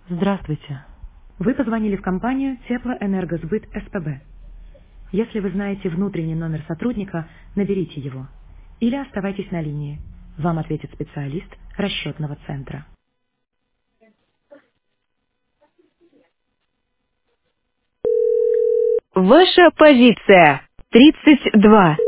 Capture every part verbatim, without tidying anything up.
Здравствуйте. Вы позвонили в компанию Теплоэнергосбыт СПБ. Если вы знаете внутренний номер сотрудника, наберите его. Или оставайтесь на линии. Вам ответит специалист расчетного центра. Ваша позиция. тридцать два.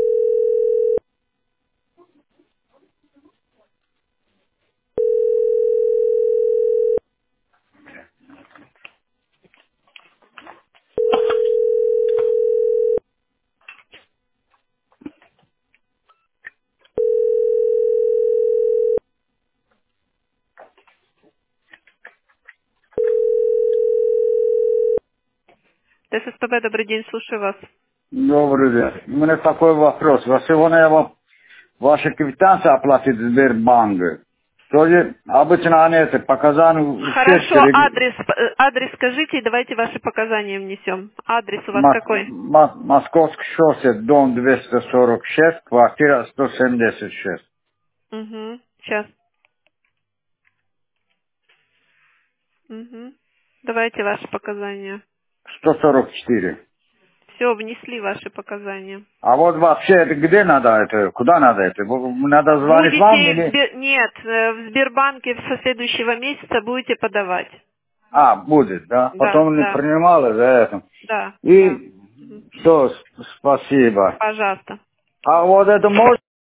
ТССПБ, добрый день, слушаю вас. Добрый день. У меня такой вопрос. Вот сегодня я вам ваши квитанции оплатить в Сбербанке. То есть обычно они это показания у всех Хорошо, телег- адрес, э, адрес скажите, и давайте ваши показания внесем. Адрес у вас Мос- какой? Мо- Московский шоссе, дом двести сорок шесть, квартира сто семьдесят шесть. Угу, сейчас. Угу. Давайте ваши показания. сто сорок четыре. Все, внесли ваши показания. А вот вообще это где надо это? Куда надо это? Вы- Надо звонить вам Будете в или... Сбер... Нет, э, в Сбербанке со следующего месяца будете подавать. А, будет, да? Да, Потом не да, принимали за это. да, да. И Мгм. все, спасибо. Пожалуйста. А вот это можно